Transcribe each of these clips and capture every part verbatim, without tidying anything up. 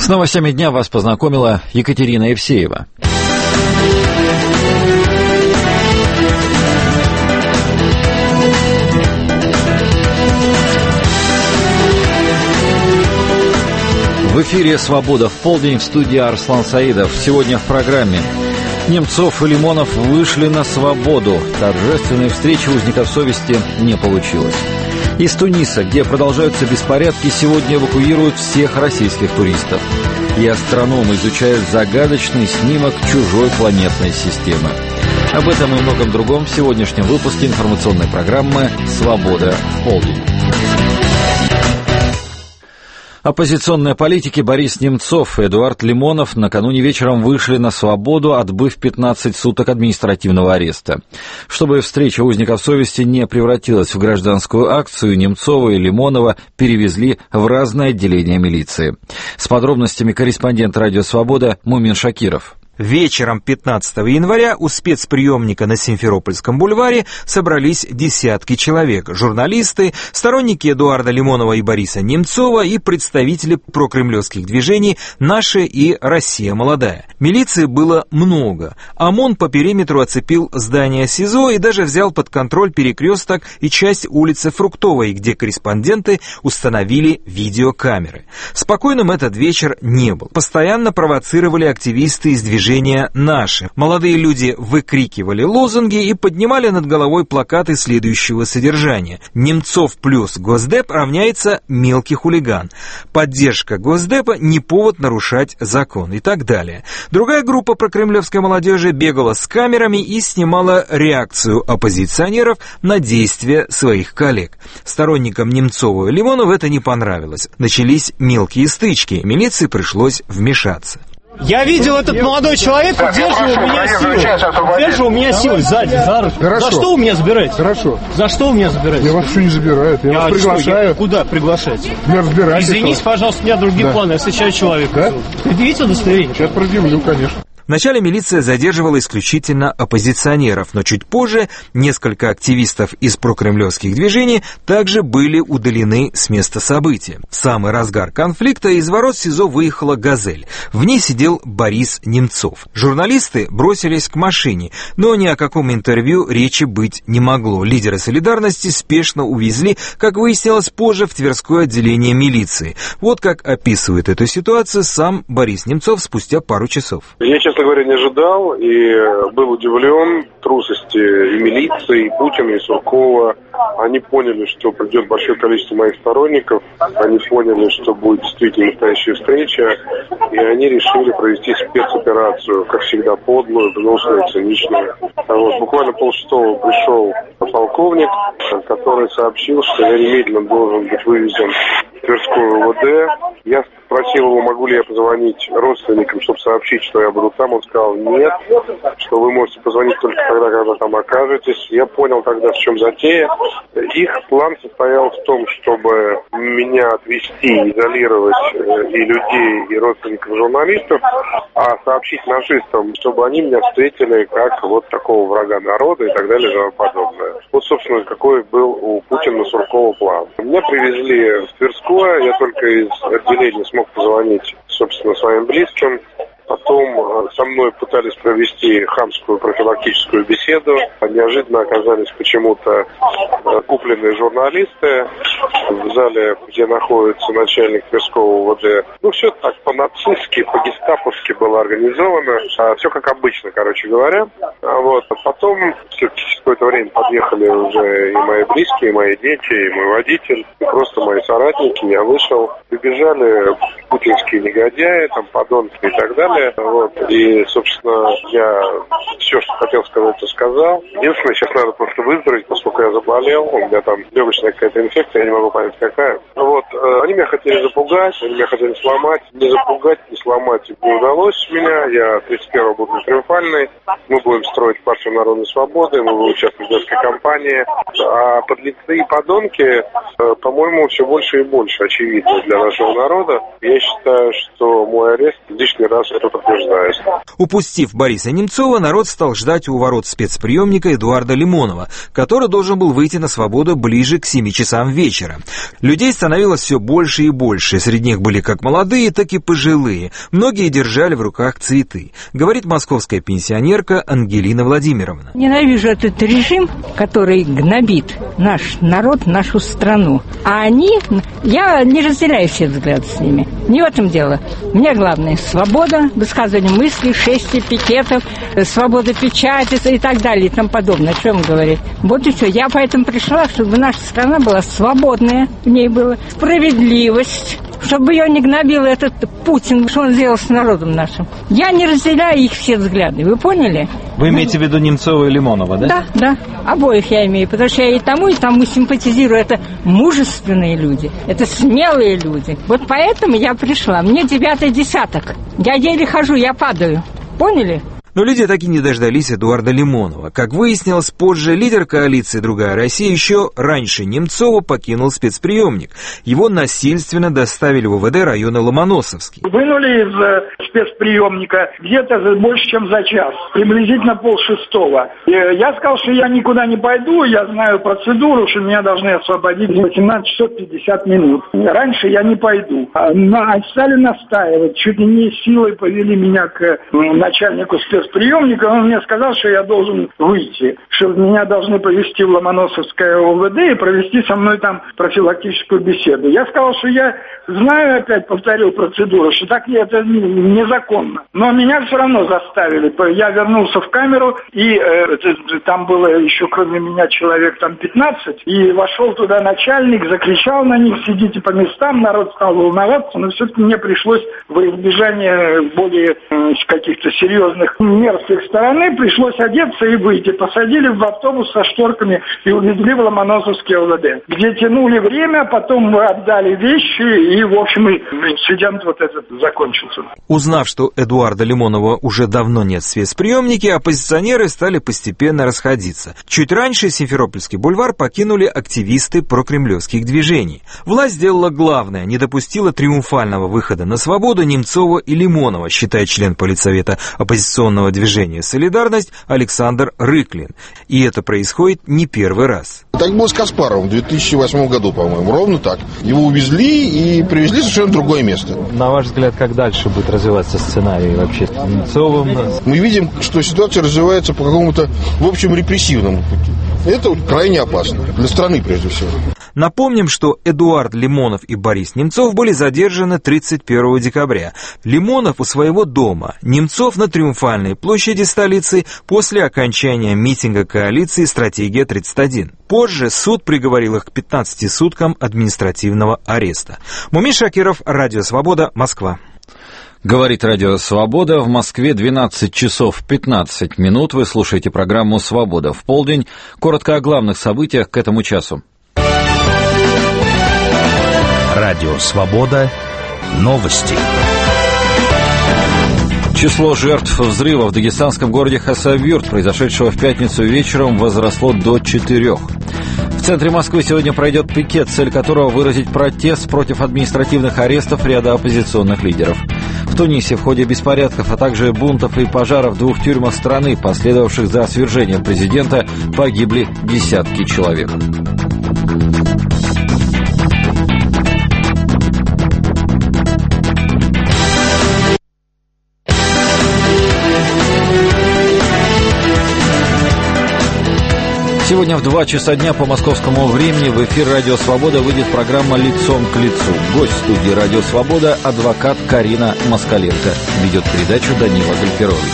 С новостями дня вас познакомила Екатерина Евсеева. В эфире «Свобода в полдень», в студии Арслан Саидов. Сегодня в программе. Немцов и Лимонов вышли на свободу. Торжественной встречи узников совести не получилось. Из Туниса, где продолжаются беспорядки, сегодня эвакуируют всех российских туристов. И астрономы изучают загадочный снимок чужой планетной системы. Об этом и многом другом в сегодняшнем выпуске информационной программы «Свобода в полдень». Оппозиционные политики Борис Немцов и Эдуард Лимонов накануне вечером вышли на свободу, отбыв пятнадцать суток административного ареста. Чтобы встреча узников совести не превратилась в гражданскую акцию, Немцова и Лимонова перевезли в разные отделения милиции. С подробностями корреспондент «Радио Свобода» Мумин Шакиров. Вечером пятнадцатого января у спецприемника на Симферопольском бульваре собрались десятки человек. Журналисты, сторонники Эдуарда Лимонова и Бориса Немцова и представители прокремлевских движений «Наши» и «Россия молодая». Милиции было много. ОМОН по периметру оцепил здание СИЗО и даже взял под контроль перекресток и часть улицы Фруктовой, где корреспонденты установили видеокамеры. Спокойным этот вечер не был. Постоянно провоцировали активисты из движения «Наши». Молодые люди выкрикивали лозунги и поднимали над головой плакаты следующего содержания: «Немцов плюс Госдеп равняется мелкий хулиган», «Поддержка Госдепа не повод нарушать закон» и так далее. Другая группа прокремлевской молодежи бегала с камерами и снимала реакцию оппозиционеров на действия своих коллег. Сторонникам Немцова и Лимонова это не понравилось. Начались мелкие стычки, милиции пришлось вмешаться. Я видел, этот молодой человек удерживал меня силой. Удерживал меня силой сзади, за руку. Хорошо. За что вы меня забираете? Хорошо. За что вы меня забираете? Я вас все не забираю. Я, я вас приглашаю. Что, я куда приглашаете? Не разбирайтесь. Извините, пожалуйста, у меня другие да. планы. Я встречаю человека. Да? Предъявите удостоверение. Сейчас предъявлю, конечно. Вначале милиция задерживала исключительно оппозиционеров, но чуть позже несколько активистов из прокремлевских движений также были удалены с места события. В самый разгар конфликта из ворот СИЗО выехала «Газель». В ней сидел Борис Немцов. Журналисты бросились к машине, но ни о каком интервью речи быть не могло. Лидеры «Солидарности» спешно увезли, как выяснилось позже, в Тверское отделение милиции. Вот как описывает эту ситуацию сам Борис Немцов спустя пару часов. Я, честно говоря, не ожидал и был удивлен трусости и милиции, и Путина, и Суркова. Они поняли, что придет большое количество моих сторонников, они поняли, что будет действительно настоящая встреча, и они решили провести спецоперацию, как всегда, подлую, гнусную, циничную. Вот, буквально полшестого пришел полковник, который сообщил, что я немедленно должен быть вывезен в Тверскую ОВД. Я спросил его, могу ли я позвонить родственникам, чтобы сообщить, что я буду там. Он сказал нет, что вы можете позвонить только тогда, когда там окажетесь. Я понял тогда, в чем затея. Их план состоял в том, чтобы меня отвезти, изолировать и людей, и родственников журналистов, а сообщить нашистам, чтобы они меня встретили как вот такого врага народа и так далее и тому подобное. Вот, собственно, какой был у Путина Суркова план. Меня привезли в Тверское, я только из отделения смог позвонить, собственно, своим близким. Потом со мной пытались провести хамскую профилактическую беседу. Неожиданно оказались почему-то купленные журналисты в зале, где находится начальник Тверского ОВД. Ну, все так по-нацистски, по-гестаповски было организовано. Все как обычно, короче говоря. Вот. А потом все-таки через какое-то время подъехали уже и мои близкие, и мои дети, и мой водитель, и просто мои соратники. Я вышел. Прибежали путинские негодяи, там, подонки и так далее. Вот. И, собственно, я все, что хотел сказать, то сказал. Единственное, сейчас надо просто выздороветь, поскольку я заболел. У меня там легочная какая-то инфекция, я не могу понять, какая. Вот. Они меня хотели запугать, они меня хотели сломать. Не запугать, не сломать не удалось меня. Я тридцать первого буду триумфальный. Мы будем строить партию народной свободы, мы будем участвовать в детской кампании. А подлецы и подонки, по-моему, все больше и больше очевидно для нашего народа. Я считаю, что мой арест лишний раз это подтверждает. Упустив Бориса Немцова, народ стал ждать у ворот спецприемника Эдуарда Лимонова, который должен был выйти на свободу ближе к семи часам вечера. Людей становилось все больше и больше. Среди них были как молодые, так и пожилые. Многие держали в руках цветы, говорит московская пенсионерка Ангелина Владимировна. Ненавижу этот режим, который гнобит наш народ, нашу страну. А они, я не разделяю все взгляды с ними. Не в этом дело. Мне главное свобода, высказывание мыслей, шествий, пикетов, свобода печати и так далее и тому подобное. О чем говорить? Вот и все. Я поэтому пришла, чтобы наша страна была свободная, в ней была справедливость, чтобы ее не гнобил этот Путин, что он сделал с народом нашим. Я не разделяю их все взгляды, вы поняли? Вы имеете в виду Немцова и Лимонова, да? Да, да, обоих я имею, потому что я и тому, и тому симпатизирую. Это мужественные люди, это смелые люди. Вот поэтому я пришла. Мне девятый десяток. Я еле хожу, я падаю. Поняли? Но люди так и не дождались Эдуарда Лимонова. Как выяснилось позже, лидер коалиции «Другая Россия» еще раньше Немцова покинул спецприемник. Его насильственно доставили в УВД района Ломоносовский. Вынули из э, спецприемника где-то больше, чем за час, приблизительно полшестого. И я сказал, что я никуда не пойду, я знаю процедуру, что меня должны освободить в восемнадцать часов пятьдесят минут. Раньше я не пойду. А стали настаивать, чуть ли не силой повели меня к э, начальнику спецприемника. Приемника, он мне сказал, что я должен выйти, что меня должны повезти в Ломоносовское ОВД и провести со мной там профилактическую беседу. Я сказал, что я знаю, опять повторил процедуру, что так это незаконно. Но меня все равно заставили. Я вернулся в камеру, и э, там было еще кроме меня человек там пятнадцать, и вошел туда начальник, закричал на них: сидите по местам, народ стал волноваться, но все-таки мне пришлось во избежание более э, каких-то серьезных мер с их стороны, пришлось одеться и выйти. Посадили в автобус со шторками и увезли в Ломоносовский ОВД, где тянули время, потом мы отдали вещи, и, в общем, инцидент вот этот закончился. Узнав, что Эдуарда Лимонова уже давно нет в спецприемнике, оппозиционеры стали постепенно расходиться. Чуть раньше Симферопольский бульвар покинули активисты прокремлевских движений. Власть сделала главное, не допустила триумфального выхода на свободу Немцова и Лимонова, считает член политсовета оппозиционного движения «Солидарность» Александр Рыклин. И это происходит не первый раз. Так было с Каспаровым в две тысячи восьмом году, по-моему. Ровно так. Его увезли и привезли в совершенно другое место. На ваш взгляд, как дальше будет развиваться сценарий вообще с Немцовым? Мы видим, что ситуация развивается по какому-то, в общем, репрессивному пути. Это крайне опасно. Для страны, прежде всего. Напомним, что Эдуард Лимонов и Борис Немцов были задержаны тридцать первого декабря. Лимонов у своего дома, Немцов на Триумфальной площади столицы после окончания митинга коалиции «Стратегия тридцать один». Позже суд приговорил их к пятнадцати суткам административного ареста. Мумин Шакиров, Радио Свобода, Москва. Говорит Радио Свобода. В Москве двенадцать часов пятнадцать минут. Вы слушаете программу «Свобода в полдень». Коротко о главных событиях к этому часу. Радио «Свобода». Новости. Число жертв взрыва в дагестанском городе Хасавюрт, произошедшего в пятницу вечером, возросло до четырех. В центре Москвы сегодня пройдет пикет, цель которого выразить протест против административных арестов ряда оппозиционных лидеров. В Тунисе в ходе беспорядков, а также бунтов и пожаров в двух тюрьмах страны, последовавших за свержением президента, погибли десятки человек. Сегодня в два часа дня по московскому времени в эфир «Радио Свобода» выйдет программа «Лицом к лицу». Гость студии «Радио Свобода» – адвокат Карина Москаленко. Ведет передачу Данила Гальперович.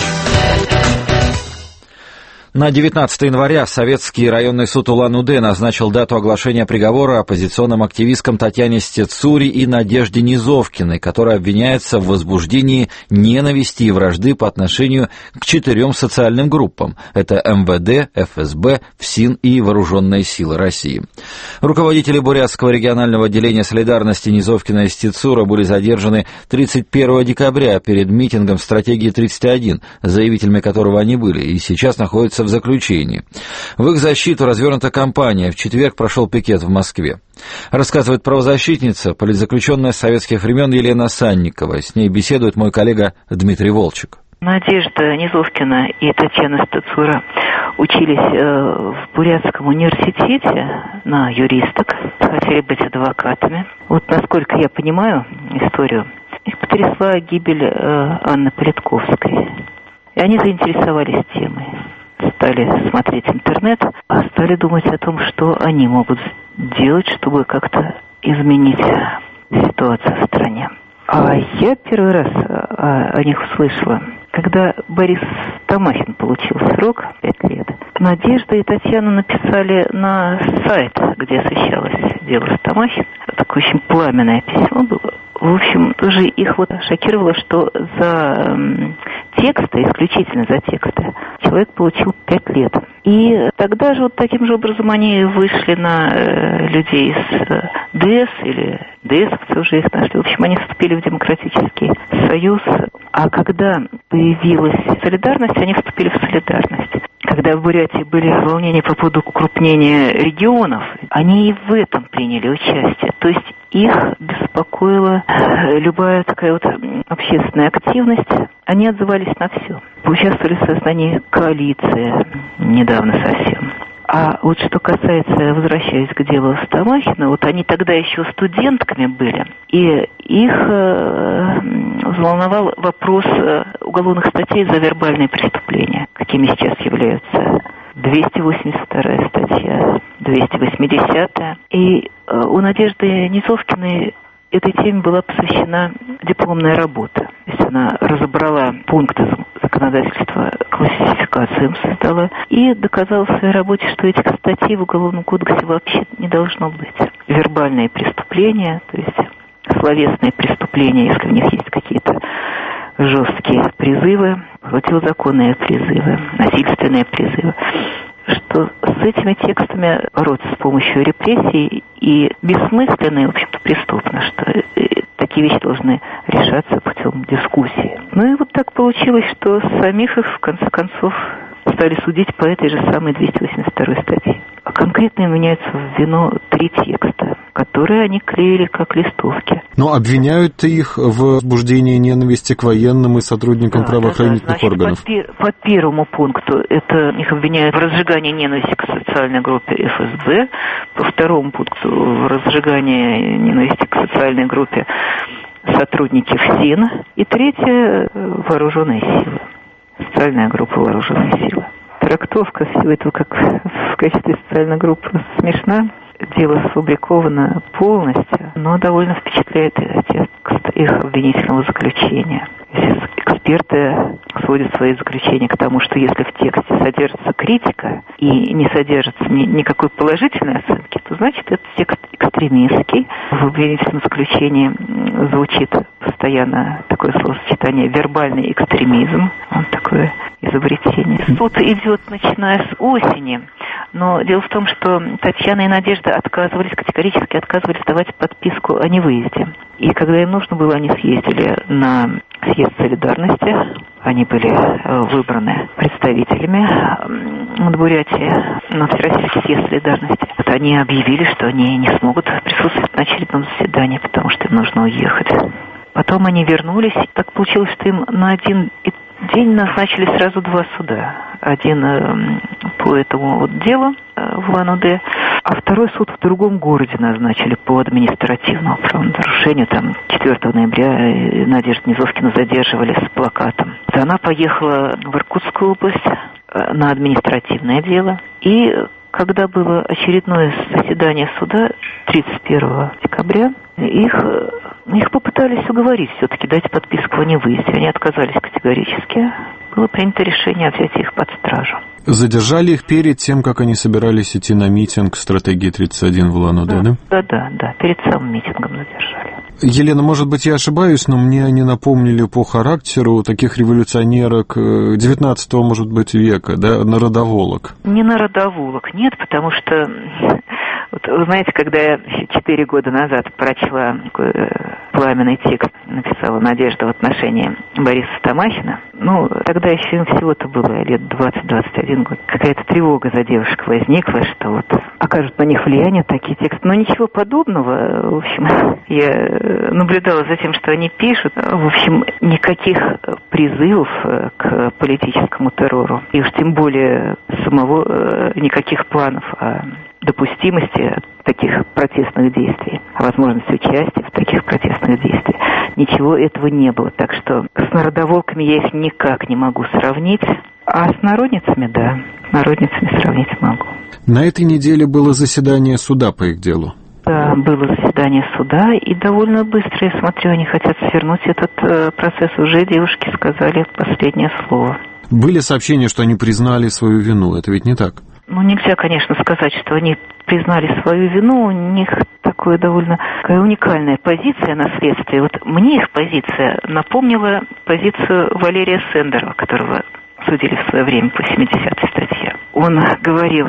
На девятнадцатое января Советский районный суд Улан-Удэ назначил дату оглашения приговора оппозиционным активисткам Татьяне Стецури и Надежде Низовкиной, которая обвиняется в возбуждении ненависти и вражды по отношению к четырем социальным группам. Это эм вэ дэ, эф эс бэ, ФСИН и Вооруженные силы России. Руководители Бурятского регионального отделения солидарности Низовкина и Стецура были задержаны тридцать первого декабря перед митингом «Стратегии тридцать один», заявителями которого они были, и сейчас находятся находятся в заключении. В их защиту развернута кампания. В четверг прошел пикет в Москве. Рассказывает правозащитница, политзаключенная с советских времен Елена Санникова. С ней беседует мой коллега Дмитрий Волчек. Надежда Низовкина и Татьяна Стацура учились в Бурятском университете на юристок, хотели быть адвокатами. Вот насколько я понимаю историю, их потрясла гибель Анны Политковской. И они заинтересовались темой. Стали смотреть интернет, а стали думать о том, что они могут делать, чтобы как-то изменить ситуацию в стране. А я первый раз о них услышала, когда Борис Тамахин получил срок пять лет. Надежда и Татьяна написали на сайт, где освещалось дело Тамахина. Такое очень пламенное письмо было. В общем, тоже их вот шокировало, что за тексты, исключительно за тексты, человек получил пять лет. И тогда же вот таким же образом они вышли на э, людей из э, ДС или ДСовцы уже их нашли. В общем, они вступили в Демократический Союз. А когда появилась солидарность, они вступили в солидарность. Когда в Бурятии были волнения по поводу укрупнения регионов, они и в этом приняли участие. То есть их беспокоила любая такая вот общественная активность. Они отзывались на все. Поучаствовали в создании коалиции недавно совсем. А вот что касается, возвращаясь к делу Стамахина, вот они тогда еще студентками были, и их э, взволновал вопрос уголовных статей за вербальные преступления, какими сейчас являются двести восемьдесят вторая статья, двести восьмидесятая. И э, у Надежды Низовкиной этой теме была посвящена дипломная работа. То есть она разобрала пункты законодательства, классификацию им создала и доказала в своей работе, что этих статей в Уголовном кодексе вообще не должно быть. Вербальные преступления, то есть словесные преступления, если в них есть какие-то жесткие призывы, противозаконные призывы, насильственные призывы, что с этими текстами бороться с помощью репрессий и бессмысленно, и, в общем-то, преступно, что такие вещи должны решаться путем дискуссии. Ну и вот так получилось, что самих их, в конце концов, стали судить по этой же самой двести восемьдесят второй статье. А конкретно им меняются в вину три текста, которые они клеили как листовки. Но обвиняют их в возбуждении ненависти к военным и сотрудникам да, правоохранительных да, да. Значит, органов. По, по первому пункту это их обвиняют в разжигании ненависти к социальной группе эф эс бэ, по второму пункту в разжигании ненависти к социальной группе сотрудники ФСИН, и третье вооруженные силы, социальная группа вооруженные силы. Трактовка всего этого как в качестве социальной группы смешна. Дело сфабриковано полностью, но довольно впечатляет текст их обвинительного заключения. Эксперты сводят свои заключения к тому, что если в тексте содержится критика и не содержится ни, никакой положительной оценки, то значит этот текст экстремистский. В обвинительном заключении звучит постоянно такое словосочетание «вербальный экстремизм». Вот такое изобретение. Суд идет, начиная с осени. Но дело в том, что Татьяна и Надежда отказывались, категорически отказывались давать подписку о невыезде. И когда им нужно было, они съездили на съезд солидарности. Они были выбраны представителями Бурятии на Всероссийский съезд солидарности. Вот они объявили, что они не смогут присутствовать на очередном заседании, потому что им нужно уехать. Потом они вернулись. Так получилось, что им на один день назначили сразу два суда. Один э, по этому вот делу э, в Улан-Удэ, а второй суд в другом городе назначили по административному правонарушению. Там четвёртого ноября Надежду Низовкину задерживали с плакатом. Она поехала в Иркутскую область э, на административное дело. И когда было очередное заседание суда тридцать первого декабря, их, их попытались уговорить все-таки дать подписку о невыезде. Они отказались категорически. Было принято решение взять их под стражу. Задержали их перед тем, как они собирались идти на митинг стратегии тридцать один в Улан-Удэ, да? Да, да, да, перед самым митингом задержали. Елена, может быть, я ошибаюсь, но мне они напомнили по характеру таких революционерок девятнадцатого, может быть, века, да, народоволок. Не народоволок, нет, потому что Вот вы знаете, когда я четыре года назад прочла такой пламенный текст, написала Надежда в отношении Бориса Тамахина, ну, тогда еще им всего-то было лет двадцать-двадцать один год. Какая-то тревога за девушек возникла, что вот окажут на них влияние такие тексты. Но ничего подобного, в общем, я наблюдала за тем, что они пишут. В общем, никаких призывов к политическому террору, и уж тем более самого никаких планов о допустимости таких протестных действий, о возможности участия в таких протестных действиях. Ничего этого не было. Так что с народоволками я их никак не могу сравнить, а с народницами, да, с народницами сравнить могу. На этой неделе было заседание суда по их делу. Да, было заседание суда, и довольно быстро, я смотрю, они хотят свернуть этот э, процесс. Уже девушки сказали последнее слово. Были сообщения, что они признали свою вину, это ведь не так? Ну, нельзя, конечно, сказать, что они признали свою вину. У них такая довольно такая уникальная позиция на следствии. Вот мне их позиция напомнила позицию Валерия Сендерова, которого судили в свое время по семидесятой статье. Он говорил,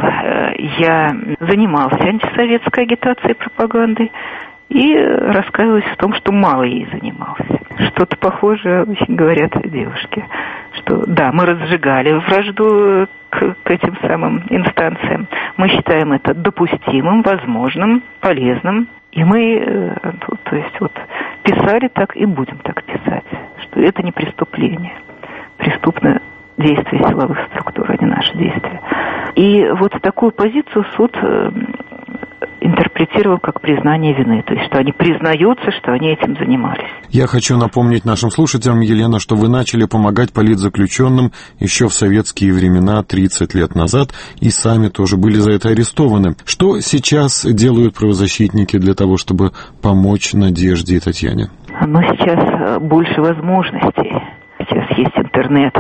я занимался антисоветской агитацией и пропагандой и раскаиваюсь в том, что мало ей занимался. Что-то похожее очень говорят девушки, что да, мы разжигали вражду к, к этим самым инстанциям. Мы считаем это допустимым, возможным, полезным. И мы, ну, то есть вот, писали так и будем так писать, что это не преступление. Преступное действие силовых структур, а не наши действия. И вот такую позицию суд интерпретировал как признание вины, то есть что они признаются, что они этим занимались. Я хочу напомнить нашим слушателям, Елена, что вы начали помогать политзаключенным еще в советские времена, тридцать лет назад, и сами тоже были за это арестованы. Что сейчас делают правозащитники для того, чтобы помочь Надежде и Татьяне? Ну, сейчас больше возможностей. Сейчас есть интернет.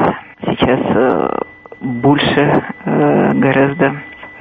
Сейчас больше гораздо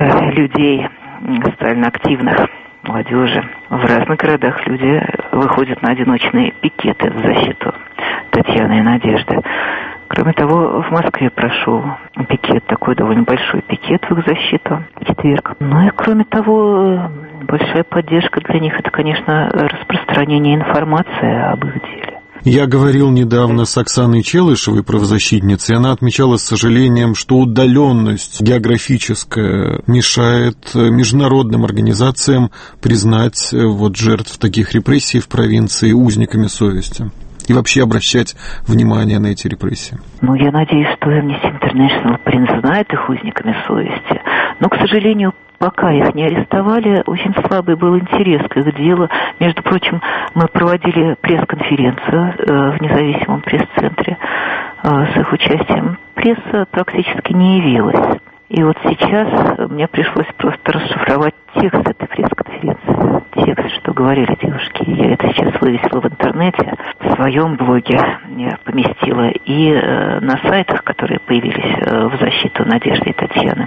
людей социально активных, молодежи. В разных городах люди выходят на одиночные пикеты в защиту Татьяны и Надежды. Кроме того, в Москве прошел пикет, такой довольно большой пикет в их защиту в четверг. Ну и кроме того, большая поддержка для них — это, конечно, распространение информации об их деле. Я говорил недавно с Оксаной Челышевой, правозащитницей, и она отмечала с сожалением, что удаленность географическая мешает международным организациям признать вот жертв таких репрессий в провинции узниками совести и вообще обращать внимание на эти репрессии. Ну, я надеюсь, что Amnesty International признает их узниками совести, но, к сожалению, пока их не арестовали, очень слабый был интерес к их делу. Между прочим, мы проводили пресс-конференцию э, в независимом пресс-центре э, с их участием. Пресса практически не явилась. И вот сейчас мне пришлось просто расшифровать текст этой пресс-конференции. Текст, что говорили девушки. Я это сейчас вывесила в интернете, в своем блоге я поместила и э, на сайтах, которые появились э, в защиту Надежды и Татьяны.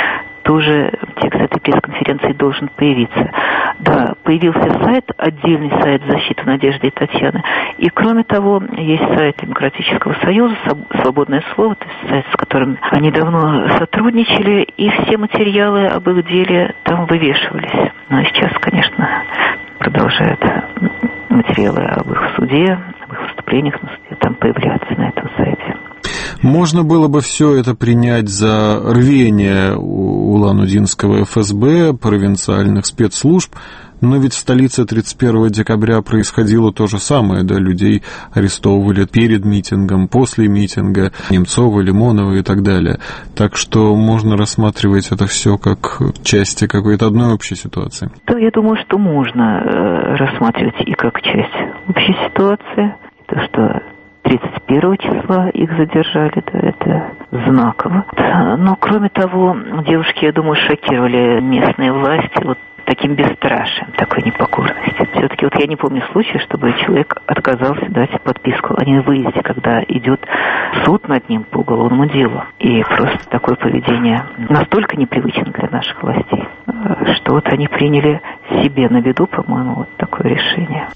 Тоже текст этой пресс-конференции должен появиться. Да, появился сайт, отдельный сайт защиты Надежды и Татьяны. И, кроме того, есть сайт Демократического союза «Свободное слово», то есть сайт, с которым они давно сотрудничали, и все материалы об их деле там вывешивались. Но сейчас, конечно, продолжают материалы об их суде, об их выступлениях на суде там появляться на этом сайте. Можно было бы все это принять за рвение улан-удинского эф эс бэ, провинциальных спецслужб, но ведь в столице тридцать первого декабря происходило то же самое, да, людей арестовывали перед митингом, после митинга, Немцова, Лимонова и так далее. Так что можно рассматривать это все как части какой-то одной общей ситуации. Да, я думаю, что можно э, рассматривать и как часть общей ситуации, то, что тридцать первого числа их задержали, да, это знаково. Но, кроме того, девушки, я думаю, шокировали местные власти вот таким бесстрашием, такой непокорностью. Все-таки вот я не помню случая, чтобы человек отказался дать подписку о невыезде, когда идет суд над ним по уголовному делу. И просто такое поведение настолько непривычно для наших властей, что вот они приняли себе на виду, по-моему, вот такое решение.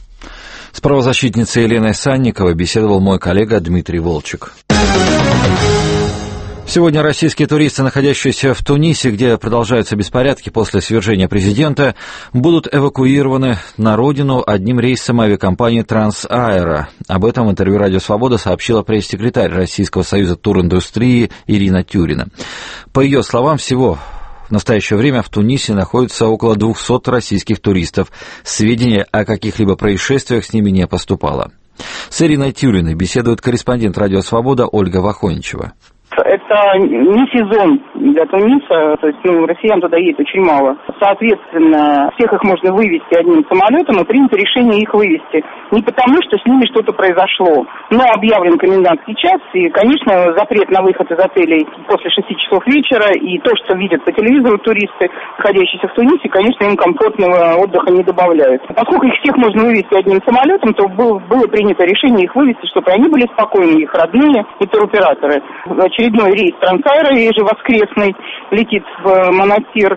С правозащитницей Еленой Санниковой беседовал мой коллега Дмитрий Волчек. Сегодня российские туристы, находящиеся в Тунисе, где продолжаются беспорядки после свержения президента, будут эвакуированы на родину одним рейсом авиакомпании «Трансаэро». Об этом в интервью «Радио Свобода» сообщила пресс-секретарь Российского союза туриндустрии Ирина Тюрина. По ее словам, всего в настоящее время в Тунисе находится около двухсот российских туристов. Сведения о каких-либо происшествиях с ними не поступало. С Ириной Тюриной беседует корреспондент «Радио Свобода» Ольга Вахоничева. Это не сезон для Туниса, то есть ну, россиян туда едет очень мало. Соответственно, всех их можно вывести одним самолетом, и принято решение их вывести. Не потому, что с ними что-то произошло, но объявлен комендантский час, и, конечно, запрет на выход из отелей после шести часов вечера, и то, что видят по телевизору туристы, находящиеся в Тунисе, конечно, им комфортного отдыха не добавляют. Поскольку их всех можно вывести одним самолетом, то было, было принято решение их вывести, чтобы они были спокойны, их родные и туроператоры. Очередной рейс «Трансаэро», ежевоскресный, летит в Монастир,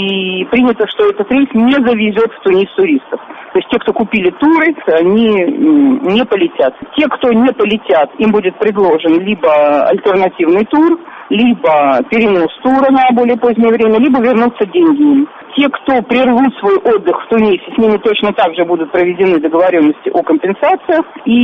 и принято, что этот рейс не завезет в Тунис туристов. То есть те, кто купили туры, они не полетят. Те, кто не полетят, им будет предложен либо альтернативный тур, либо перенос тура на более позднее время, либо вернутся деньги им. Те, кто прервут свой отдых в Тунисе, с ними точно так же будут проведены договоренности о компенсациях.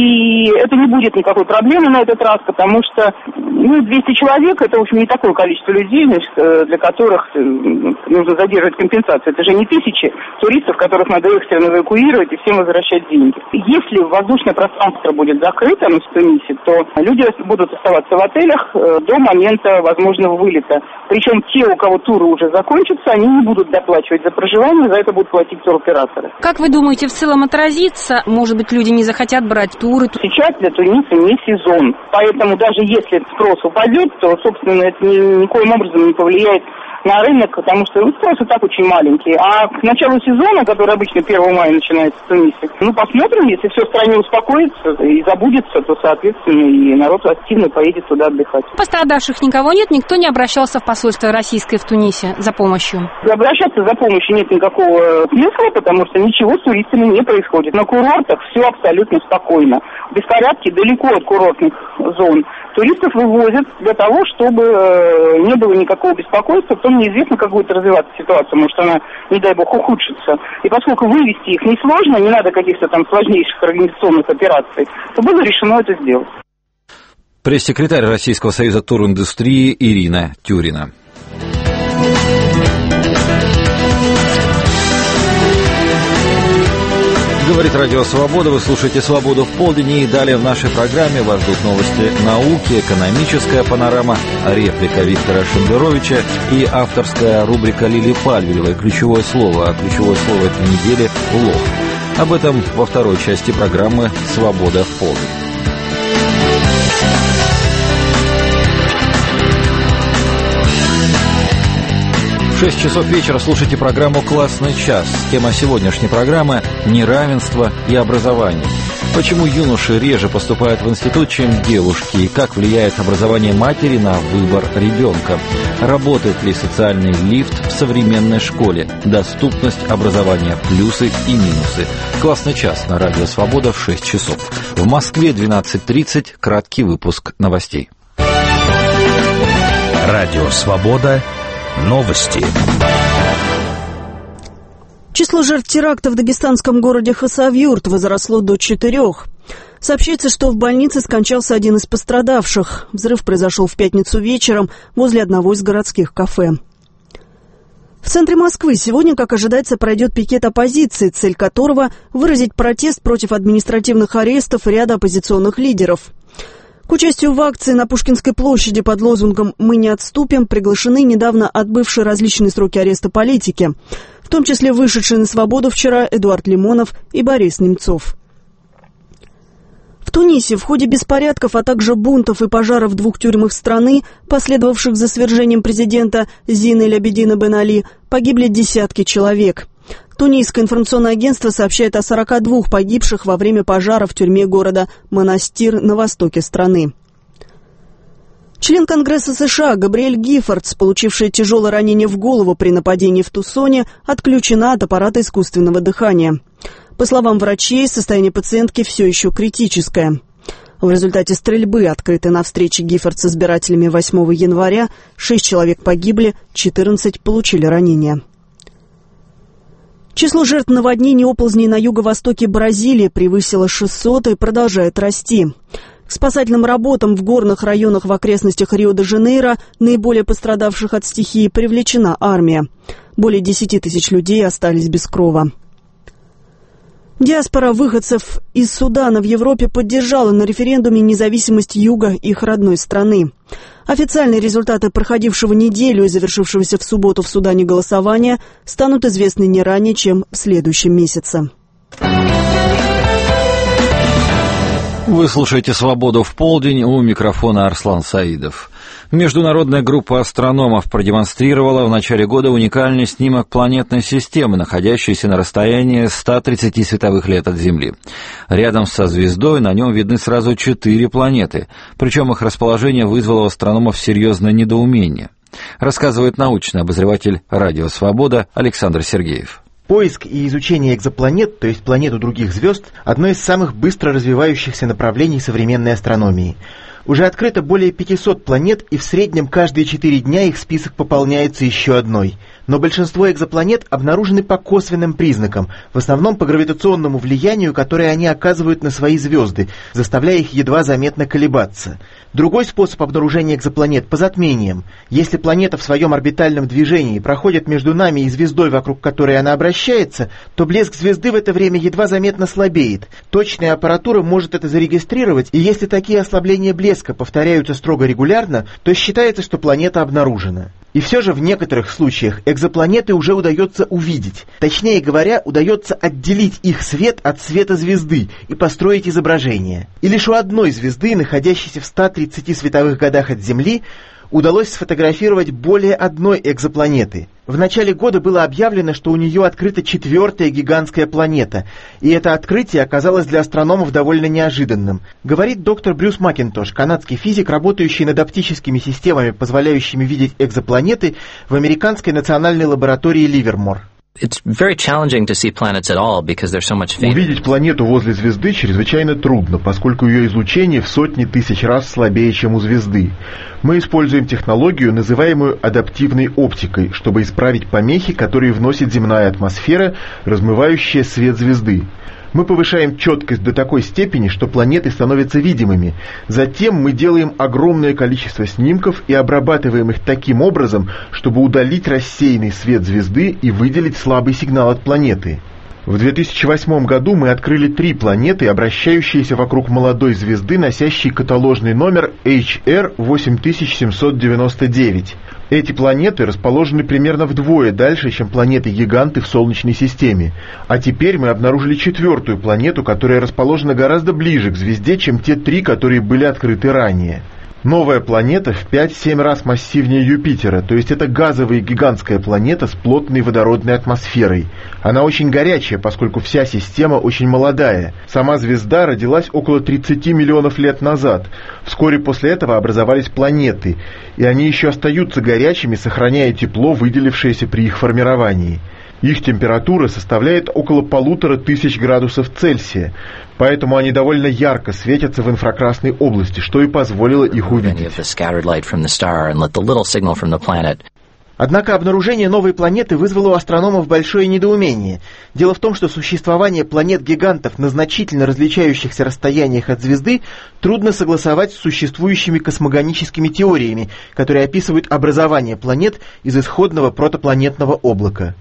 И это не будет никакой проблемы на этот раз, потому что ну, двести человек, это, в общем, не такое количество людей, значит, для которых нужно задерживать компенсацию. Это же не тысячи туристов, которых надо экстренно эвакуировать и всем возвращать деньги. Если воздушное пространство будет закрыто в Тунисе, то люди будут оставаться в отелях до момента возможного вылета. Причем те, у кого туры уже закончатся, они не будут доплачивать за проживание, за это будут платить туроператоры. Как вы думаете, в целом отразится? Может быть, люди не захотят брать туры? Сейчас для Туниса не сезон. Поэтому даже если спрос упадет, то, собственно, это ни, никоим образом не повлияет на рынок, потому что ну, спрос и так очень маленький. А к началу сезона, который обычно первого мая начинается в Тунисе, ну, посмотрим, если все в стране успокоится и забудется, то, соответственно, и народ активно поедет туда отдыхать. Пострадавших никого нет? Никто не обращался в посольство российское в Тунисе за помощью? Обращаться за помощью нет никакого смысла, потому что ничего с туристами не происходит. На курортах все абсолютно спокойно. Беспорядки далеко от курортных зон. Туристов вывозят для того, чтобы не было никакого беспокойства, в том неизвестно, как будет развиваться ситуация, может она, не дай бог, ухудшится. И поскольку вывести их несложно, не надо каких-то там сложнейших организационных операций, то было решено это сделать. Пресс-секретарь Российского союза туриндустрии Ирина Тюрина. Говорит Радио Свобода, вы слушаете «Свободу в полдень», и далее в нашей программе вас ждут новости науки, экономическая панорама, реплика Виктора Шендеровича и авторская рубрика Лилии Пальвелевой «Ключевое слово». А ключевое слово этой недели – «лох». Об этом во второй части программы «Свобода в полдень». В шесть часов вечера слушайте программу «Классный час». Тема сегодняшней программы – неравенство и образование. Почему юноши реже поступают в институт, чем девушки, и как влияет образование матери на выбор ребенка? Работает ли социальный лифт в современной школе? Доступность образования, плюсы и минусы. «Классный час» на Радио Свобода в шесть часов. В Москве двенадцать тридцать, краткий выпуск новостей. Радио Свобода. Новости. Число жертв теракта в дагестанском городе Хасавюрт возросло до четырех. Сообщается, что в больнице скончался один из пострадавших. Взрыв произошел в пятницу вечером возле одного из городских кафе. В центре Москвы сегодня, как ожидается, пройдет пикет оппозиции, цель которого – выразить протест против административных арестов ряда оппозиционных лидеров. К участию в акции на Пушкинской площади под лозунгом «Мы не отступим» приглашены недавно отбывшие различные сроки ареста политики, в том числе вышедшие на свободу вчера Эдуард Лимонов и Борис Немцов. В Тунисе в ходе беспорядков, а также бунтов и пожаров в двух тюрьмах страны, последовавших за свержением президента Зины Лябедина Бен Али, погибли десятки человек. Тунисское информационное агентство сообщает о сорока двух погибших во время пожара в тюрьме города Монастир на востоке страны. Член Конгресса США Габриэль Гиффордс, получившая тяжелое ранение в голову при нападении в Тусоне, отключена от аппарата искусственного дыхания. По словам врачей, состояние пациентки все еще критическое. В результате стрельбы, открытой на встрече Гиффорд с избирателями восьмого января, шесть человек погибли, четырнадцать получили ранения. Число жертв наводнений и оползней на юго-востоке Бразилии превысило шестьсот и продолжает расти. К спасательным работам в горных районах в окрестностях Рио-де-Жанейро, наиболее пострадавших от стихии, привлечена армия. Более десяти тысяч людей остались без крова. Диаспора выходцев из Судана в Европе поддержала на референдуме независимость юга их родной страны. Официальные результаты проходившего неделю и завершившегося в субботу в Судане голосования станут известны не ранее, чем в следующем месяце. Вы слушаете «Свободу в полдень», у микрофона Арслан Саидов. Международная группа астрономов продемонстрировала в начале года уникальный снимок планетной системы, находящейся на расстоянии ста тридцати световых лет от Земли. Рядом со звездой на нем видны сразу четыре планеты, причем их расположение вызвало у астрономов серьезное недоумение. Рассказывает научный обозреватель «Радио Свобода» Александр Сергеев. Поиск и изучение экзопланет, то есть планет у других звезд, одно из самых быстро развивающихся направлений современной астрономии. Уже открыто более пятисот планет, и в среднем каждые четыре дня их список пополняется еще одной. Но большинство экзопланет обнаружены по косвенным признакам, в основном по гравитационному влиянию, которое они оказывают на свои звезды, заставляя их едва заметно колебаться. Другой способ обнаружения экзопланет – по затмениям. Если планета в своем орбитальном движении проходит между нами и звездой, вокруг которой она обращается, то блеск звезды в это время едва заметно слабеет. Точная аппаратура может это зарегистрировать, и если такие ослабления блеска повторяются строго регулярно, то считается, что планета обнаружена. И все же в некоторых случаях экзопланеты уже удается увидеть. Точнее говоря, удается отделить их свет от света звезды и построить изображение. И лишь у одной звезды, находящейся в ста тридцати световых годах от Земли, удалось сфотографировать более одной экзопланеты. В начале года было объявлено, что у нее открыта четвертая гигантская планета, и это открытие оказалось для астрономов довольно неожиданным. Говорит доктор Брюс Макинтош, канадский физик, работающий над оптическими системами, позволяющими видеть экзопланеты в американской национальной лаборатории Ливермор. Увидеть планету возле звезды чрезвычайно трудно, поскольку ее излучение в сотни тысяч раз слабее, чем у звезды. Мы используем технологию, называемую адаптивной оптикой, чтобы исправить помехи, которые вносит земная атмосфера, размывающая свет звезды. Мы повышаем четкость до такой степени, что планеты становятся видимыми. Затем мы делаем огромное количество снимков и обрабатываем их таким образом, чтобы удалить рассеянный свет звезды и выделить слабый сигнал от планеты. В две тысячи восьмом году мы открыли три планеты, обращающиеся вокруг молодой звезды, носящей каталожный номер эйч эр восемь тысяч семьсот девяносто девять. Эти планеты расположены примерно вдвое дальше, чем планеты-гиганты в Солнечной системе. А теперь мы обнаружили четвертую планету, которая расположена гораздо ближе к звезде, чем те три, которые были открыты ранее. Новая планета в пять-семь раз массивнее Юпитера, то есть это газовая гигантская планета с плотной водородной атмосферой. Она очень горячая, поскольку вся система очень молодая. Сама звезда родилась около тридцати миллионов лет назад. Вскоре после этого образовались планеты, и они еще остаются горячими, сохраняя тепло, выделившееся при их формировании. Их температура составляет около полутора тысяч градусов Цельсия, поэтому они довольно ярко светятся в инфракрасной области, что и позволило их увидеть. Однако обнаружение новой планеты вызвало у астрономов большое недоумение. Дело в том, что существование планет-гигантов на значительно различающихся расстояниях от звезды трудно согласовать с существующими космогоническими теориями, которые описывают образование планет из исходного протопланетного облака.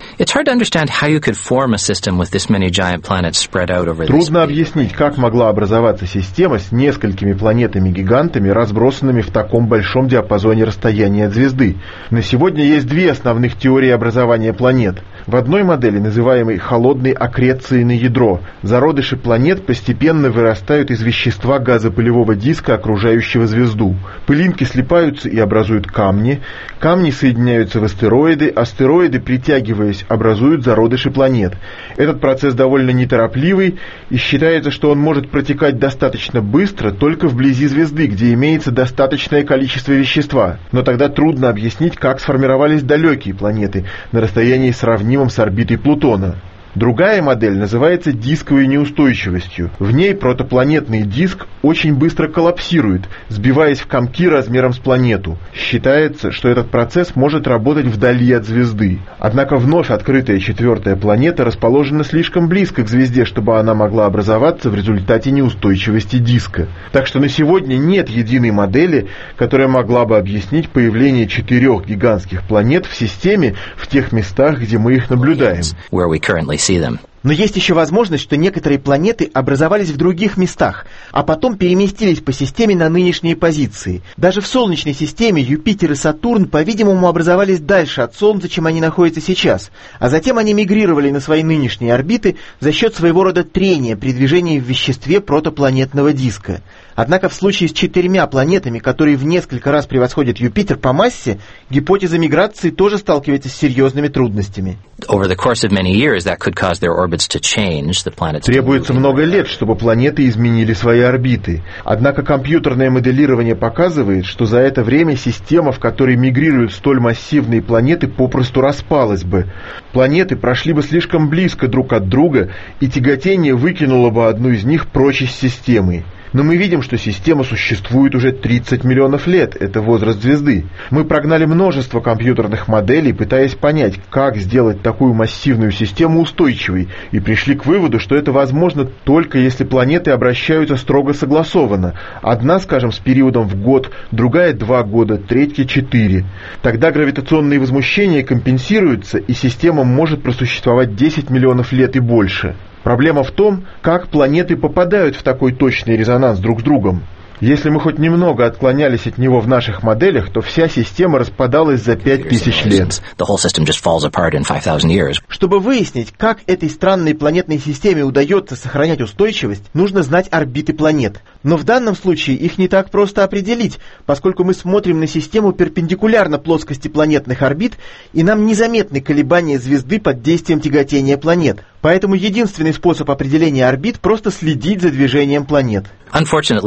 Трудно объяснить, как могла образоваться система с несколькими планетами-гигантами, разбросанными в таком большом диапазоне расстояния от звезды. На сегодня есть две основных теории образования планет. В одной модели, называемой холодной аккрецией на ядро, зародыши планет постепенно вырастают из вещества газопылевого диска, окружающего звезду. Пылинки слипаются и образуют камни, камни соединяются в астероиды, астероиды, притягиваясь, образуют зародыши планет. Этот процесс довольно неторопливый, и считается, что он может протекать достаточно быстро только вблизи звезды, где имеется достаточное количество вещества. Но тогда трудно объяснить, как сформировались далекие планеты на расстоянии сравнимом с орбитой Плутона. Другая модель называется дисковой неустойчивостью. В ней протопланетный диск очень быстро коллапсирует, сбиваясь в комки размером с планету. Считается, что этот процесс может работать вдали от звезды. Однако вновь открытая четвертая планета расположена слишком близко к звезде, чтобы она могла образоваться в результате неустойчивости диска. Так что на сегодня нет единой модели, которая могла бы объяснить появление четырех гигантских планет в системе в тех местах, где мы их наблюдаем. Но есть еще возможность, что некоторые планеты образовались в других местах, а потом переместились по системе на нынешние позиции. Даже в Солнечной системе Юпитер и Сатурн, по-видимому, образовались дальше от Солнца, чем они находятся сейчас, а затем они мигрировали на свои нынешние орбиты за счет своего рода трения при движении в веществе протопланетного диска. Однако в случае с четырьмя планетами, которые в несколько раз превосходят Юпитер по массе, гипотеза миграции тоже сталкивается с серьезными трудностями. Требуется много лет, чтобы планеты изменили свои орбиты. Однако компьютерное моделирование показывает, что за это время система, в которой мигрируют столь массивные планеты, попросту распалась бы. Планеты прошли бы слишком близко друг от друга, и тяготение выкинуло бы одну из них прочь из системы. Но мы видим, что система существует уже тридцать миллионов лет, это возраст звезды. Мы прогнали множество компьютерных моделей, пытаясь понять, как сделать такую массивную систему устойчивой, и пришли к выводу, что это возможно только если планеты обращаются строго согласованно. Одна, скажем, с периодом в год, другая два года, третья четыре. Тогда гравитационные возмущения компенсируются, и система может просуществовать десять миллионов лет и больше. Проблема в том, как планеты попадают в такой точный резонанс друг с другом. Если мы хоть немного отклонялись от него в наших моделях, то вся система распадалась за пять тысяч лет. Чтобы выяснить, как этой странной планетной системе удается сохранять устойчивость, нужно знать орбиты планет. Но в данном случае их не так просто определить, поскольку мы смотрим на систему перпендикулярно плоскости планетных орбит, и нам незаметны колебания звезды под действием тяготения планет. Поэтому единственный способ определения орбит – просто следить за движением планет. К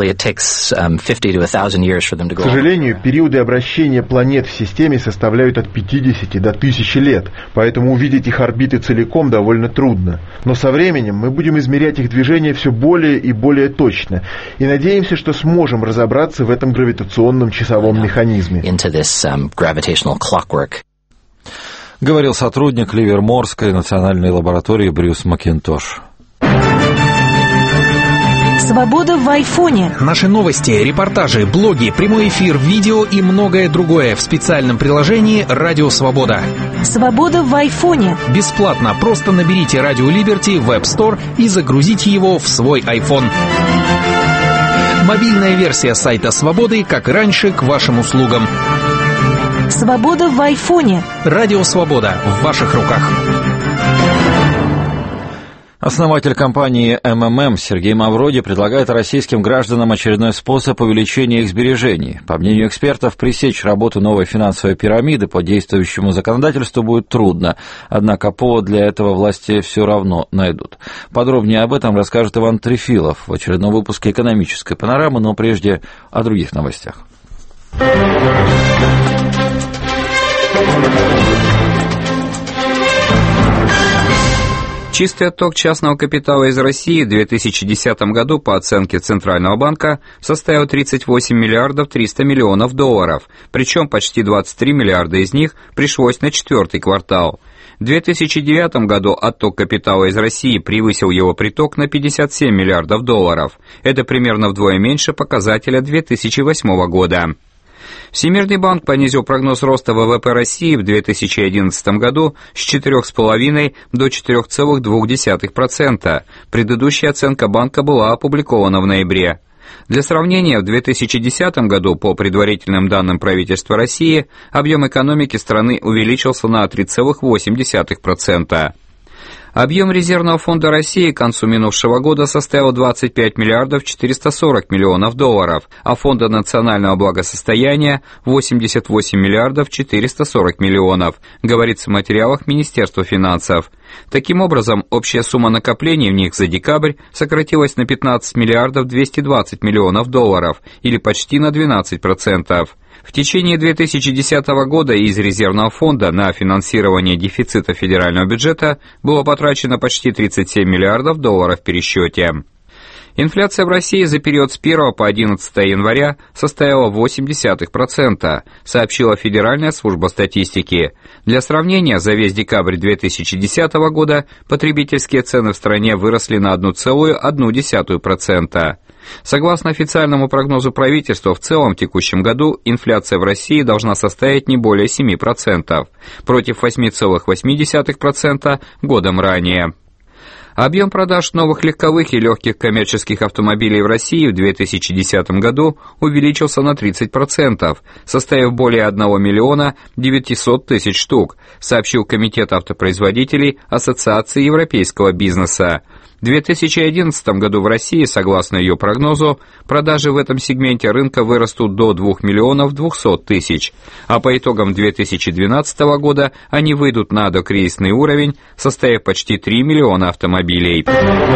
сожалению, периоды обращения планет в системе составляют от пятидесяти до тысячи лет, поэтому увидеть их орбиты целиком довольно трудно. Но со временем мы будем измерять их движение все более и более точно, и надеемся, что сможем разобраться в этом гравитационном часовом механизме. Говорил сотрудник Ливерморской национальной лаборатории Брюс Макинтош. Свобода в айфоне. Наши новости, репортажи, блоги, прямой эфир, видео и многое другое в специальном приложении «Радио Свобода». Свобода в айфоне. Бесплатно. Просто наберите «Радио Либерти» в App Store и загрузите его в свой iPhone. Мобильная версия сайта «Свободы», как и раньше, к вашим услугам. Свобода в айфоне. Радио Свобода в ваших руках. Основатель компании эм эм эм Сергей Мавроди предлагает российским гражданам очередной способ увеличения их сбережений. По мнению экспертов, пресечь работу новой финансовой пирамиды по действующему законодательству будет трудно, однако повод для этого власти все равно найдут. Подробнее об этом расскажет Иван Трефилов в очередном выпуске «Экономической панорамы», но прежде о других новостях. Чистый отток частного капитала из России в две тысячи десятом году по оценке Центрального банка составил тридцать восемь миллиардов триста миллионов долларов, причем почти двадцать три миллиарда из них пришлось на четвертый квартал. В две тысячи девятом году отток капитала из России превысил его приток на пятьдесят семь миллиардов долларов. Это примерно вдвое меньше показателя две тысячи восьмого года. Всемирный банк понизил прогноз роста вэ вэ пэ России в две тысячи одиннадцатом году с четырёх целых пяти десятых до четырёх целых двух десятых процента. Предыдущая оценка банка была опубликована в ноябре. Для сравнения, в две тысячи десятом году, по предварительным данным правительства России, объем экономики страны увеличился на три целых восемь десятых процента. Объем резервного фонда России к концу минувшего года составил двадцать пять миллиардов четыреста сорок миллионов долларов, а фонда национального благосостояния – восемьдесят восемь миллиардов четыреста сорок миллионов, говорится в материалах Министерства финансов. Таким образом, общая сумма накоплений в них за декабрь сократилась на пятнадцать миллиардов двести двадцать миллионов долларов, или почти на двенадцать процентов. В течение две тысячи десятого года из резервного фонда на финансирование дефицита федерального бюджета было потрачено почти тридцать семь миллиардов долларов в пересчете. Инфляция в России за период с первого по одиннадцатое января составила восемь десятых процента, сообщила Федеральная служба статистики. Для сравнения, за весь декабрь две тысячи десятого года потребительские цены в стране выросли на одна целая одна десятая процента. Согласно официальному прогнозу правительства, в целом в текущем году инфляция в России должна составить не более семи процентов, против восьми целых восьми десятых процента годом ранее. Объем продаж новых легковых и легких коммерческих автомобилей в России в две тысячи десятом году увеличился на тридцать процентов, составив более одного миллиона девятисот тысяч штук, сообщил Комитет автопроизводителей Ассоциации европейского бизнеса. В две тысячи одиннадцатом году в России, согласно ее прогнозу, продажи в этом сегменте рынка вырастут до двух миллионов двухсот тысяч, а по итогам две тысячи двенадцатого года они выйдут на докризисный уровень, составив почти три миллиона автомобилей.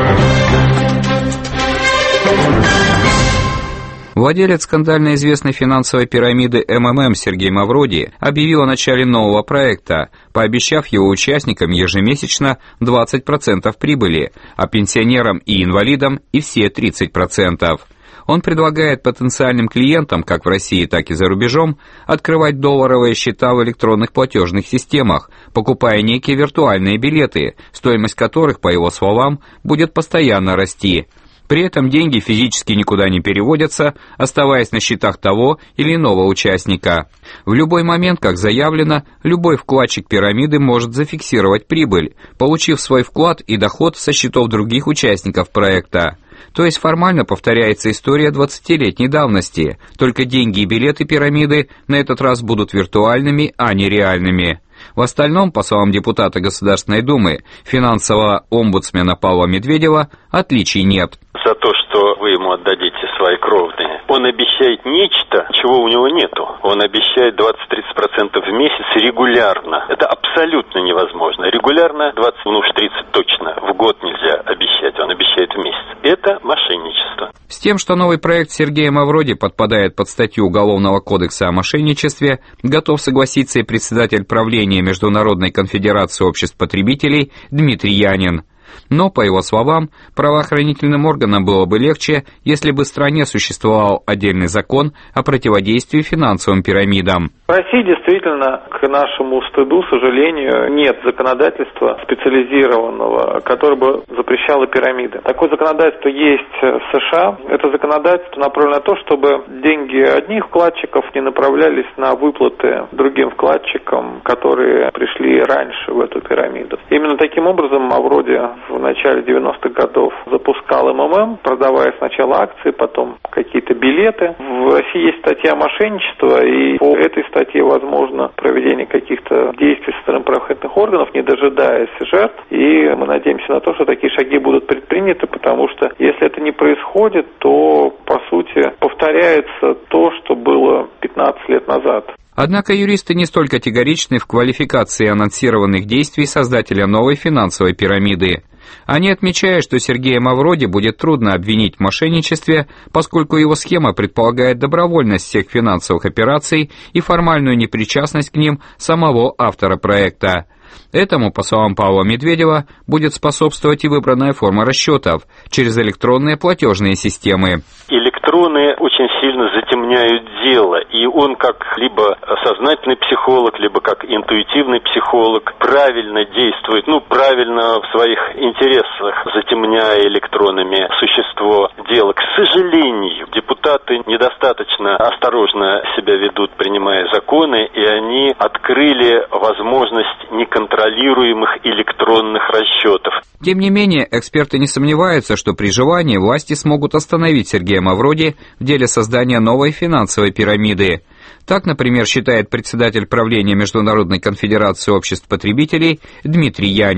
Владелец скандально известной финансовой пирамиды эм эм эм Сергей Мавроди объявил о начале нового проекта, пообещав его участникам ежемесячно двадцать процентов прибыли, а пенсионерам и инвалидам и все тридцать процентов. Он предлагает потенциальным клиентам, как в России, так и за рубежом, открывать долларовые счета в электронных платежных системах, покупая некие виртуальные билеты, стоимость которых, по его словам, будет постоянно расти. При этом деньги физически никуда не переводятся, оставаясь на счетах того или иного участника. В любой момент, как заявлено, любой вкладчик пирамиды может зафиксировать прибыль, получив свой вклад и доход со счетов других участников проекта. То есть формально повторяется история двадцатилетней давности, только деньги и билеты пирамиды на этот раз будут виртуальными, а не реальными. В остальном, по словам депутата Государственной Думы, финансового омбудсмена Павла Медведева, отличий нет. За то, что вы ему отдадите свои кровные, он обещает нечто, чего у него нету. Он обещает двадцать-тридцать процентов в месяц регулярно. Это абсолютно невозможно. Регулярно двадцать, ну уж тридцать точно. В год нельзя обещать, он обещает в месяц. Это мошенничество. С тем, что новый проект Сергея Мавроди подпадает под статью Уголовного кодекса о мошенничестве, готов согласиться и председатель правления Международной конфедерации обществ потребителей Дмитрий Янин. Но, по его словам, правоохранительным органам было бы легче, если бы в стране существовал отдельный закон о противодействии финансовым пирамидам. В России действительно, к нашему стыду, сожалению, нет законодательства специализированного, которое бы запрещало пирамиды. Такое законодательство есть в США. Это законодательство направлено на то, чтобы деньги одних вкладчиков не направлялись на выплаты другим вкладчикам, которые пришли раньше в эту пирамиду. Именно таким образом Мавроди в начале девяностых годов запускал эм эм эм, продавая сначала акции, потом какие-то билеты. В России есть статья мошенничества, и по этой статье возможно проведение каких-то действий со стороны правоохранительных органов, не дожидаясь жертв. И мы надеемся на то, что такие шаги будут предприняты, потому что если это не происходит, то, по сути, повторяется то, что было пятнадцать лет назад. Однако юристы не столь категоричны в квалификации анонсированных действий создателя новой финансовой пирамиды. Они отмечают, что Сергея Мавроди будет трудно обвинить в мошенничестве, поскольку его схема предполагает добровольность всех финансовых операций и формальную непричастность к ним самого автора проекта. Этому, по словам Павла Медведева, будет способствовать и выбранная форма расчетов через электронные платежные системы. Электроны очень сильно затемняют дело, и он как либо сознательный психолог, либо как интуитивный психолог правильно действует, ну, правильно в своих интересах, затемняя электронами существо дела. К сожалению, депутаты недостаточно осторожно себя ведут, принимая законы, и они открыли возможность неконтролируемых электронных расчетов. Тем не менее, эксперты не сомневаются, что при желании власти смогут остановить Сергея Мавроди в деле создания новой финансовой пирамиды. Так, например, считает председатель правления Международной конфедерации обществ потребителей Дмитрий Янин.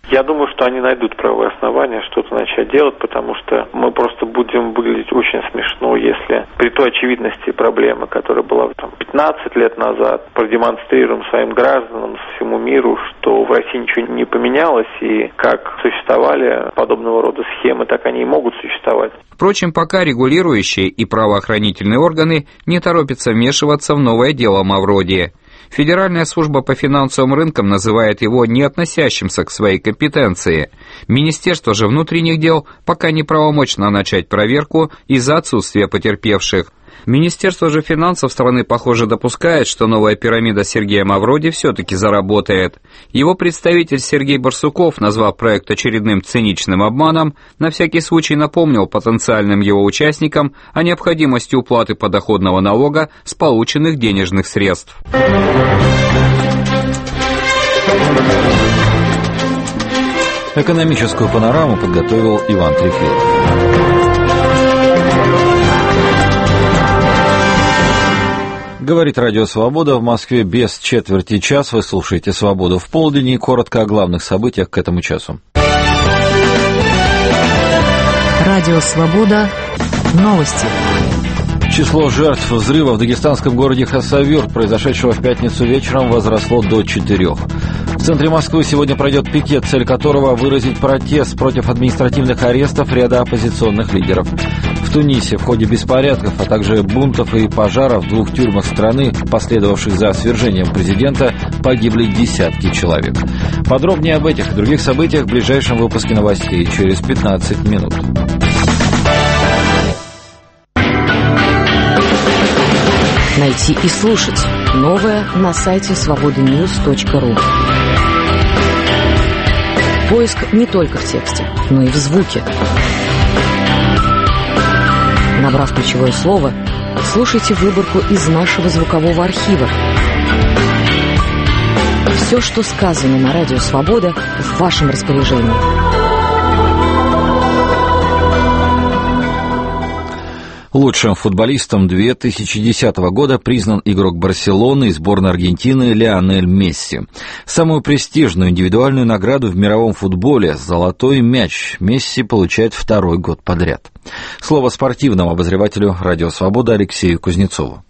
Я думаю, что они найдут правовые основания что-то начать делать, потому что мы просто будем выглядеть очень смешно, если при той очевидности проблемы, которая была там пятнадцать лет назад, продемонстрируем своим гражданам, всему миру, что в России ничего не поменялось, и как существовали подобного рода схемы, так они и могут существовать. Впрочем, пока регулирующие и правоохранительные органы не торопятся вмешиваться в новое дело Мавроди. Федеральная служба по финансовым рынкам называет его не относящимся к своей компетенции. Министерство же внутренних дел пока не правомочно начать проверку из-за отсутствия потерпевших. Министерство же финансов страны, похоже, допускает, что новая пирамида Сергея Мавроди все-таки заработает. Его представитель Сергей Барсуков, назвав проект очередным циничным обманом, на всякий случай напомнил потенциальным его участникам о необходимости уплаты подоходного налога с полученных денежных средств. Экономическую панораму подготовил Иван Трефилов. Говорит Радио Свобода. В Москве без четверти час. Вы слушаете «Свободу в полдень» и коротко о главных событиях к этому часу. Радио Свобода. Новости. Число жертв взрыва в дагестанском городе Хасавюрт, произошедшего в пятницу вечером, возросло до четырех. В центре Москвы сегодня пройдет пикет, цель которого выразить протест против административных арестов ряда оппозиционных лидеров. В Тунисе в ходе беспорядков, а также бунтов и пожаров в двух тюрьмах страны, последовавших за свержением президента, погибли десятки человек. Подробнее об этих и других событиях в ближайшем выпуске новостей через пятнадцать минут. Найти и слушать новое на сайте свобода ньюс точка ру. Поиск не только в тексте, но и в звуке. Набрав ключевое слово, слушайте выборку из нашего звукового архива. Все, что сказано на Радио Свобода, в вашем распоряжении. Лучшим футболистом две тысячи десятого года признан игрок Барселоны и сборной Аргентины Лионель Месси. Самую престижную индивидуальную награду в мировом футболе «Золотой мяч» Месси получает второй год подряд. Слово спортивному обозревателю «Радио Свобода» Алексею Кузнецову.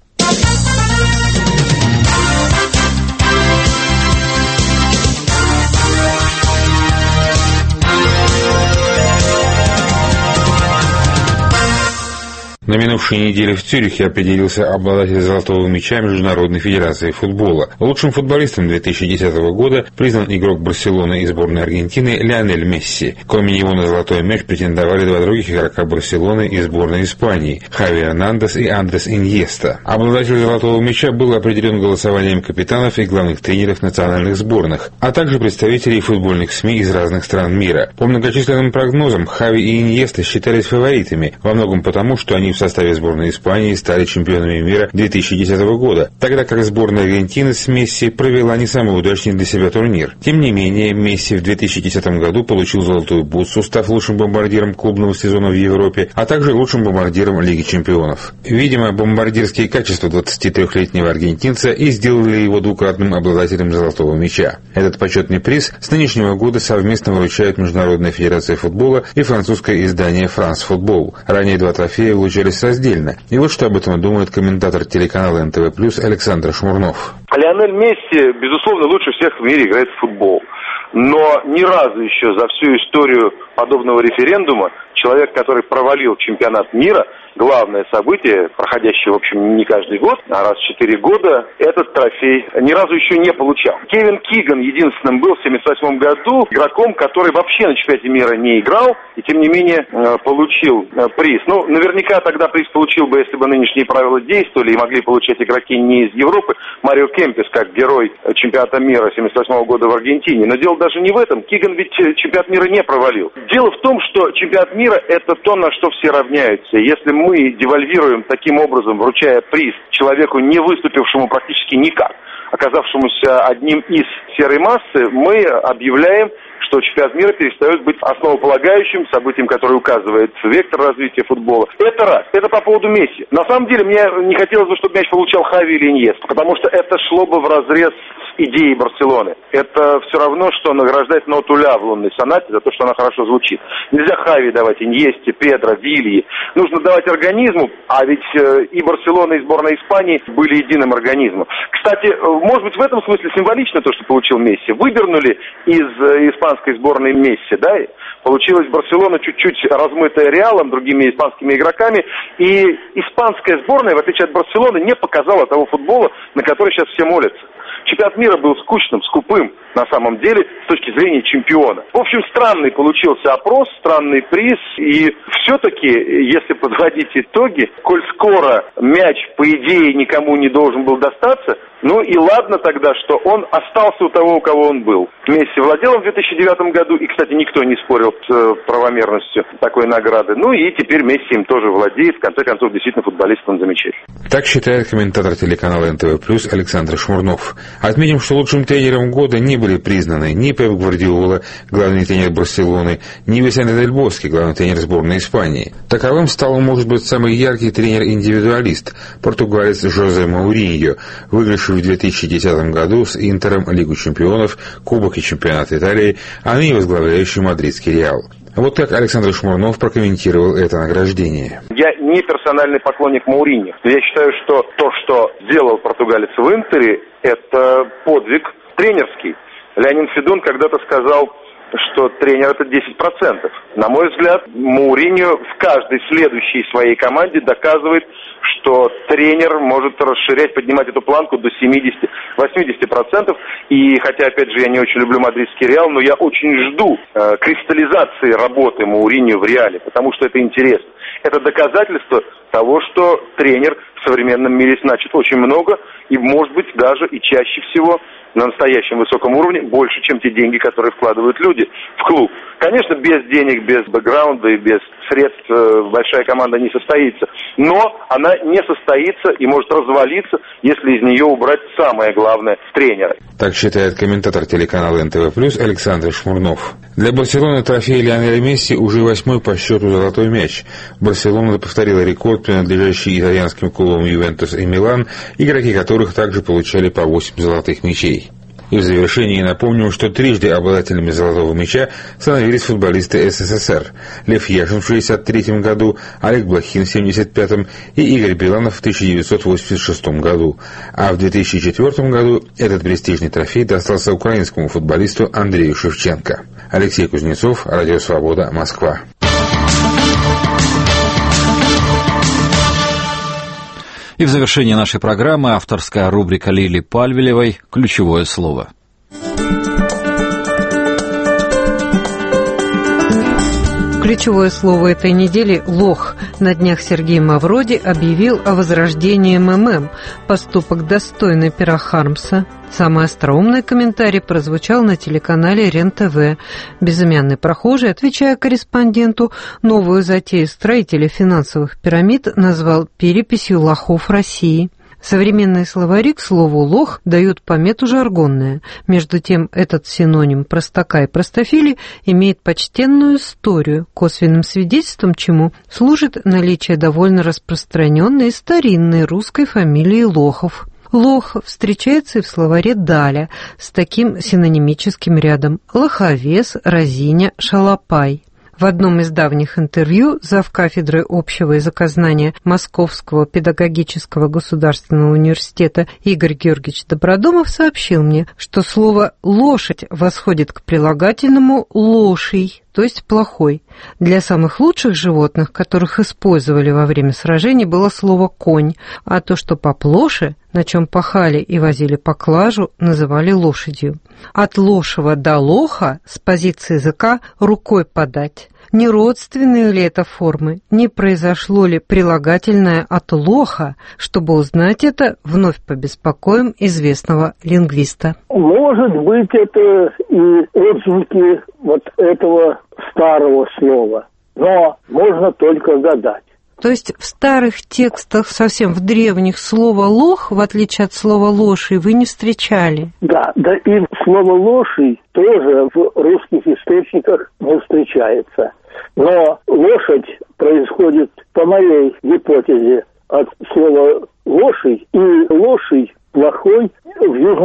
На минувшей неделе в Цюрихе определился обладатель золотого мяча Международной федерации футбола. Лучшим футболистом две тысячи десятого года признан игрок Барселоны и сборной Аргентины Лионель Месси. Кроме него на золотой мяч претендовали два других игрока Барселоны и сборной Испании – Хави Эрнандес и Андрес Иньеста. Обладатель золотого мяча был определен голосованием капитанов и главных тренеров национальных сборных, а также представителей футбольных СМИ из разных стран мира. По многочисленным прогнозам, Хави и Иньеста считались фаворитами, во многом потому, что они в составе сборной Испании стали чемпионами мира две тысячи десятого года, тогда как сборная Аргентины с Месси провела не самый удачный для себя турнир. Тем не менее, Месси в две тысячи десятом году получил золотую бутсу, став лучшим бомбардиром клубного сезона в Европе, а также лучшим бомбардиром Лиги чемпионов. Видимо, бомбардирские качества двадцатитрёхлетнего аргентинца и сделали его двукратным обладателем золотого мяча. Этот почетный приз с нынешнего года совместно вручают Международная федерация футбола и французское издание «Франс Футбол». Ранее два трофея вручались раздельно. И вот что об этом думает комментатор телеканала эн тэ вэ плюс Александр Шмурнов. Лионель Месси, безусловно, лучше всех в мире играет в футбол. Но ни разу еще за всю историю подобного референдума человек, который провалил чемпионат мира, главное событие, проходящее, в общем, не каждый год, а раз в четыре года, этот трофей ни разу еще не получал. Кевин Киган единственным был в семьдесят восьмом году игроком, который вообще на чемпионате мира не играл и, тем не менее, получил приз. Ну, наверняка тогда приз получил бы, если бы нынешние правила действовали и могли получать игроки не из Европы. Марио Кемпес, как герой чемпионата мира семьдесят восьмого года в Аргентине. Но дело даже не в этом. Киган ведь чемпионат мира не провалил. Дело в том, что чемпионат мира – это то, на что все равняются. Если мы девальвируем таким образом, вручая приз человеку, не выступившему практически никак, оказавшемуся одним из серой массы, мы объявляем, что чемпионат мира перестает быть основополагающим событием, которое указывает вектор развития футбола. Это раз. Это по поводу Месси. На самом деле, мне не хотелось бы, чтобы мяч получал Хави или Иньеста, потому что это шло бы вразрез с идеей Барселоны. Это все равно, что награждать ноту ля в лунной сонате за то, что она хорошо звучит. Нельзя Хави давать, Иньесте, Педро, Вильи. Нужно давать организму, а ведь и Барселона, и сборная Испании были единым организмом. Кстати, может быть, в этом смысле символично то, что получил Месси. Выдернули из испанской сборной Месси, да, получилась Барселона чуть-чуть размытая Реалом, другими испанскими игроками, и испанская сборная, в отличие от Барселоны, не показала того футбола, на который сейчас все молятся. Чемпионат мира был скучным, скупым, на самом деле, с точки зрения чемпиона. В общем, странный получился опрос, странный приз, и все-таки, если подводить итоги, коль скоро мяч, по идее, никому не должен был достаться, ну и ладно тогда, что он остался у того, у кого он был. Месси владел в две тысячи девятом году, и, кстати, никто не спорил с э, правомерностью такой награды. Ну и теперь Месси им тоже владеет, в конце концов, действительно, футболист он замечательный. Так считает комментатор телеканала эн тэ вэ плюс Александр Шмурнов. Отметим, что лучшим тренером года не были признаны ни Пеп Гвардиола, главный тренер Барселоны, ни Висенте Дель Боске, главный тренер сборной Испании. Таковым стал, может быть, самый яркий тренер-индивидуалист, португалец Жозе Мауриньо, выигравший в две тысячи десятом году с Интером Лигу чемпионов, Кубок и чемпионат Италии, а ныне возглавляющий мадридский Реал. Вот как Александр Шмурнов прокомментировал это награждение. Я не персональный поклонник Мауриньо. Я считаю, что то, что сделал португалец в Интере, это подвиг тренерский. Леонид Федун когда-то сказал, что тренер это десять процентов. На мой взгляд, Мауриньо в каждой следующей своей команде доказывает, что тренер может расширять, поднимать эту планку до семьдесят-восемьдесят процентов. И хотя, опять же, я не очень люблю мадридский Реал, но я очень жду э, кристаллизации работы Мауриньо в Реале, потому что это интересно. Это доказательство того, что тренер в современном мире значит очень много, и, может быть, даже и чаще всего на настоящем высоком уровне больше, чем те деньги, которые вкладывают люди в клуб. Конечно, без денег, без бэкграунда и без средств большая команда не состоится. Но она не состоится и может развалиться, если из нее убрать самое главное – тренера. Так считает комментатор телеканала эн тэ вэ плюс Александр Шмурнов. Для Барселоны трофей Лионеля Месси уже восьмой по счету золотой мяч. Барселона повторила рекорд, принадлежащий итальянским клубам Ювентус и Милан, игроки которых также получали по восемь золотых мячей. И в завершении напомним, что трижды обладателями золотого мяча становились футболисты эс эс эс эр. Лев Яшин в шестьдесят третьем году, Олег Блохин в семьдесят пятом и Игорь Биланов в тысяча девятьсот восемьдесят шестом году. А в две тысячи четвёртом году этот престижный трофей достался украинскому футболисту Андрею Шевченко. Алексей Кузнецов, Радио Свобода, Москва. И в завершении нашей программы авторская рубрика Лили Пальвелевой «Ключевое слово». Ключевое слово этой недели – «лох». На днях Сергей Мавроди объявил о возрождении эм эм эм – поступок достойный пера Хармса. Самый остроумный комментарий прозвучал на телеканале РЕН-ТВ. Безымянный прохожий, отвечая корреспонденту, новую затею строителя финансовых пирамид назвал переписью лохов России. Современные словари к слову «лох» дают помету жаргонная. Между тем, этот синоним простака и простофили имеет почтенную историю, косвенным свидетельством чему служит наличие довольно распространенной и старинной русской фамилии Лохов. Лох встречается и в словаре Даля с таким синонимическим рядом: лоховес, разиня, шалопай. В одном из давних интервью завкафедры общего языкознания Московского педагогического государственного университета Игорь Георгиевич Добродомов сообщил мне, что слово «лошадь» восходит к прилагательному «лоший», то есть «плохой». Для самых лучших животных, которых использовали во время сражений, было слово «конь», а то, что поплоше, на чем пахали и возили поклажу, называли лошадью. От лошего до лоха с позиции языка рукой подать. Не родственные ли это формы? Не произошло ли прилагательное от лоха? Чтобы узнать это, вновь побеспокоим известного лингвиста. Может быть, это и отзвуки вот этого старого слова, но можно только гадать. То есть в старых текстах, совсем в древних, слово «лох», в отличие от слова «лоший», вы не встречали? Да, да и слово «лоший» тоже в русских источниках не встречается. Но лошадь происходит, по моей гипотезе, от слова «лоший», и «лоший» плохой в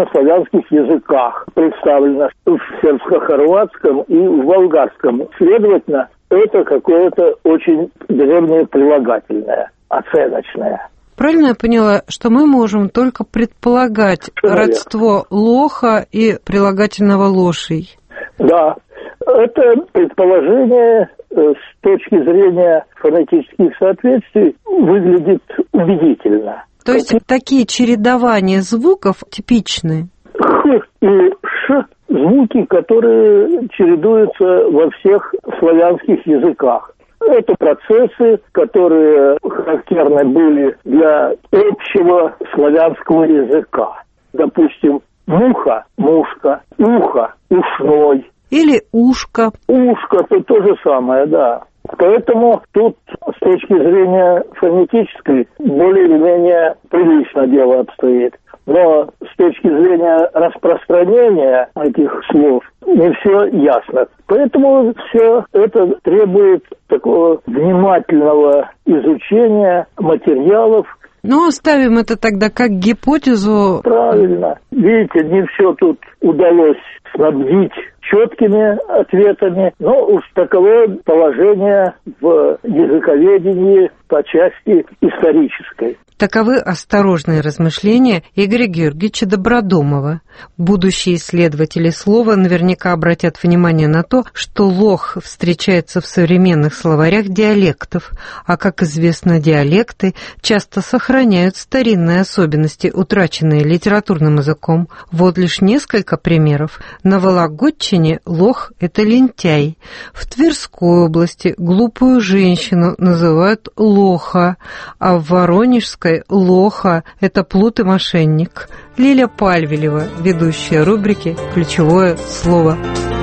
церковно-славянских языках представлено в сербско-хорватском и в болгарском. Следовательно, это какое-то очень древнее прилагательное, оценочное. Правильно я поняла, что мы можем только предполагать родство лоха и прилагательного лоший? Да, это предположение с точки зрения фонетических соответствий выглядит убедительно. То есть как... такие чередования звуков типичны? Х и ш – звуки, которые чередуются во всех славянских языках. Это процессы, которые характерны были для общего славянского языка. Допустим, муха – мушка, ухо – ушной. Или ушко. Ушко – это то же самое, да. Поэтому тут с точки зрения фонетической более или менее прилично дело обстоит. Но с точки зрения распространения этих слов не все ясно. Поэтому все это требует такого внимательного изучения материалов. Ну, оставим это тогда как гипотезу. Правильно. Видите, не все тут удалось снабдить четкими ответами, но уж таково положение в языковедении по части исторической. Таковы осторожные размышления Игоря Георгиевича Добродомова. Будущие исследователи слова наверняка обратят внимание на то, что лох встречается в современных словарях диалектов, а, как известно, диалекты часто сохраняют старинные особенности, утраченные литературным языком. Вот лишь несколько примеров. На Вологодчине лох – это лентяй. В Тверской области глупую женщину называют лоха, а в Воронежской лоха – это плут и мошенник. Лиля Пальвелева, ведущая рубрики «Ключевое слово».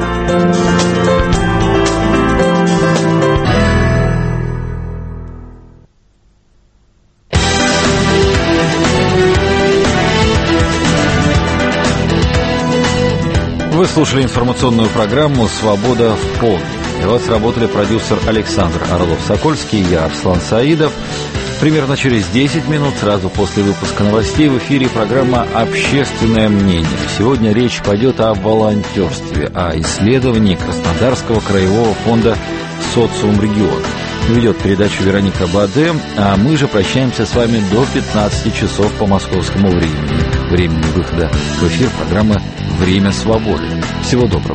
Вы слушали информационную программу «Свобода в полдень». Для вас работали продюсер Александр Орлов-Сокольский и я, Арслан Саидов. Примерно через десять минут, сразу после выпуска новостей, в эфире программа «Общественное мнение». Сегодня речь пойдет о волонтерстве, о исследовании Краснодарского краевого фонда «Социум региона». Ведет передачу Вероника Баде, а мы же прощаемся с вами до пятнадцати часов по московскому времени. Времени выхода в эфир программы «Время свободы». Всего доброго.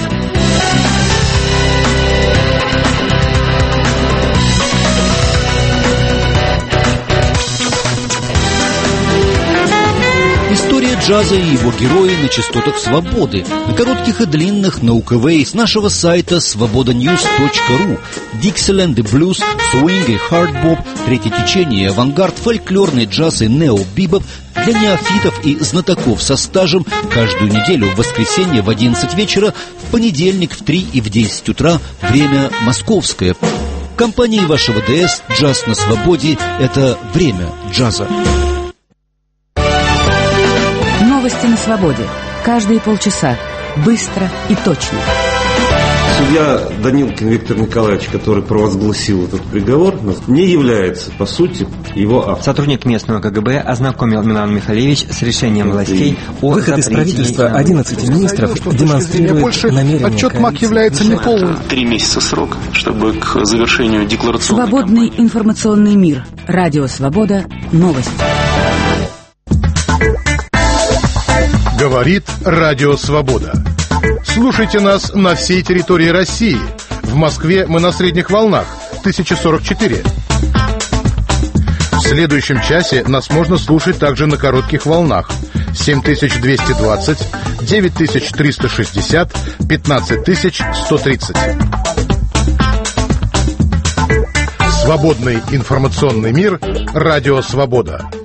История джаза и его герои на частотах свободы, на коротких и длинных, на УКВ с нашего сайта свобода ньюс точка ру. Диксиленд и блюз, свинг и хардбоп, третье течение, авангард, фольклорный джаз и нео-бибоп для неофитов и знатоков со стажем каждую неделю в воскресенье в одиннадцать вечера, в понедельник в три и в десять утра, время московское. В компании вашего ДС «Джаз на свободе» — это время джаза. Новости на свободе. Каждые полчаса. Быстро и точно. Судья Данилкин Виктор Николаевич, который провозгласил этот приговор, не является, по сути, его автором. Сотрудник местного КГБ ознакомил Милан Михайлович с решением властей о выход из правительства одиннадцати министров демонстрирует намерение. Отчет МАК является неполным. Три месяца срок, чтобы к завершению декларационной Свободный кампании. Информационный мир. Радио Свобода. Новости. Говорит Радио Свобода. Слушайте нас на всей территории России. В Москве мы на средних волнах тысяча сорок четыре. В следующем часе нас можно слушать также на коротких волнах семь тысяч двести двадцать, девять тысяч триста шестьдесят, пятнадцать тысяч сто тридцать. Свободный информационный мир. Радио Свобода.